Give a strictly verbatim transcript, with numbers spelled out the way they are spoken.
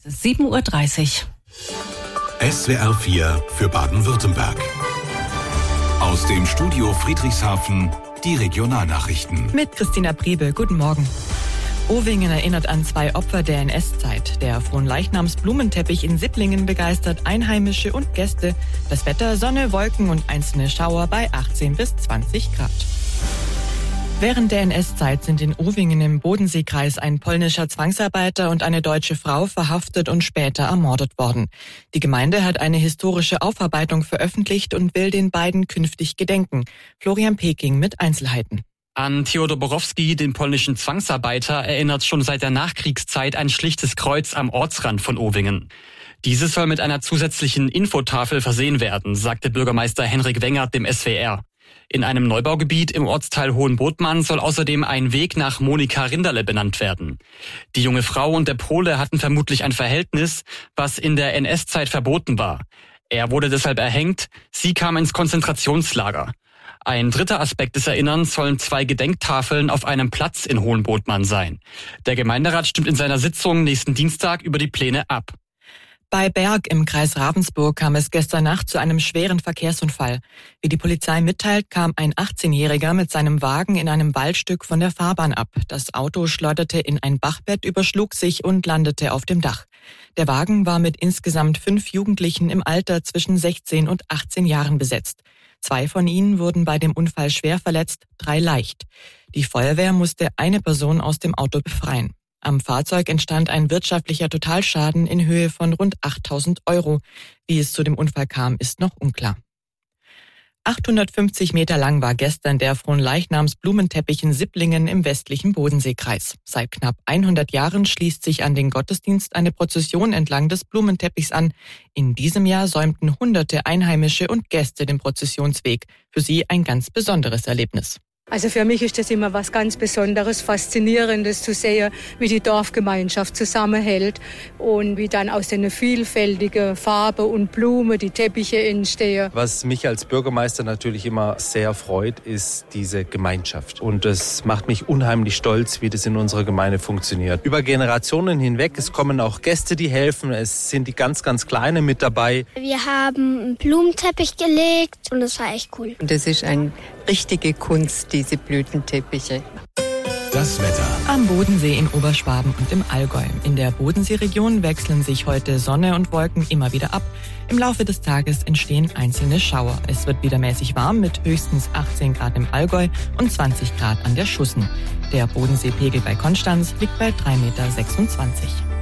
sieben Uhr dreißig. S W R vier für Baden-Württemberg. Aus dem Studio Friedrichshafen die Regionalnachrichten. Mit Christina Priebe, guten Morgen. Owingen erinnert an zwei Opfer der N S-Zeit. Der Fronleichnams-Blumenteppich in Sipplingen begeistert Einheimische und Gäste. Das Wetter, Sonne, Wolken und einzelne Schauer bei achtzehn bis zwanzig Grad. Während der N S-Zeit sind in Owingen im Bodenseekreis ein polnischer Zwangsarbeiter und eine deutsche Frau verhaftet und später ermordet worden. Die Gemeinde hat eine historische Aufarbeitung veröffentlicht und will den beiden künftig gedenken. Florian Peking mit Einzelheiten. An Theodor Borowski, den polnischen Zwangsarbeiter, erinnert schon seit der Nachkriegszeit ein schlichtes Kreuz am Ortsrand von Owingen. Dieses soll mit einer zusätzlichen Infotafel versehen werden, sagte Bürgermeister Henrik Wengert dem S W R. In einem Neubaugebiet im Ortsteil Hohenbodmann soll außerdem ein Weg nach Monika Rinderle benannt werden. Die junge Frau und der Pole hatten vermutlich ein Verhältnis, was in der N S-Zeit verboten war. Er wurde deshalb erhängt, sie kam ins Konzentrationslager. Ein dritter Aspekt des Erinnerns sollen zwei Gedenktafeln auf einem Platz in Hohenbodmann sein. Der Gemeinderat stimmt in seiner Sitzung nächsten Dienstag über die Pläne ab. Bei Berg im Kreis Ravensburg kam es gestern Nacht zu einem schweren Verkehrsunfall. Wie die Polizei mitteilt, kam ein achtzehnjähriger mit seinem Wagen in einem Waldstück von der Fahrbahn ab. Das Auto schleuderte in ein Bachbett, überschlug sich und landete auf dem Dach. Der Wagen war mit insgesamt fünf Jugendlichen im Alter zwischen sechzehn und achtzehn Jahren besetzt. Zwei von ihnen wurden bei dem Unfall schwer verletzt, drei leicht. Die Feuerwehr musste eine Person aus dem Auto befreien. Am Fahrzeug entstand ein wirtschaftlicher Totalschaden in Höhe von rund achttausend Euro. Wie es zu dem Unfall kam, ist noch unklar. achthundertfünfzig Meter lang war gestern der Fronleichnams-Blumenteppich in Sipplingen im westlichen Bodenseekreis. Seit knapp hundert Jahren schließt sich an den Gottesdienst eine Prozession entlang des Blumenteppichs an. In diesem Jahr säumten hunderte Einheimische und Gäste den Prozessionsweg. Für sie ein ganz besonderes Erlebnis. Also für mich ist das immer was ganz Besonderes, Faszinierendes zu sehen, wie die Dorfgemeinschaft zusammenhält und wie dann aus den vielfältigen Farben und Blumen die Teppiche entstehen. Was mich als Bürgermeister natürlich immer sehr freut, ist diese Gemeinschaft. Und es macht mich unheimlich stolz, wie das in unserer Gemeinde funktioniert. Über Generationen hinweg, es kommen auch Gäste, die helfen, es sind die ganz, ganz Kleinen mit dabei. Wir haben einen Blumenteppich gelegt und das war echt cool. Und das ist eine richtige Kunst, diese Blütenteppiche. Das Wetter. Am Bodensee in Oberschwaben und im Allgäu. In der Bodenseeregion wechseln sich heute Sonne und Wolken immer wieder ab. Im Laufe des Tages entstehen einzelne Schauer. Es wird wieder mäßig warm mit höchstens achtzehn Grad im Allgäu und zwanzig Grad an der Schussen. Der Bodenseepegel bei Konstanz liegt bei drei Komma sechsundzwanzig Meter.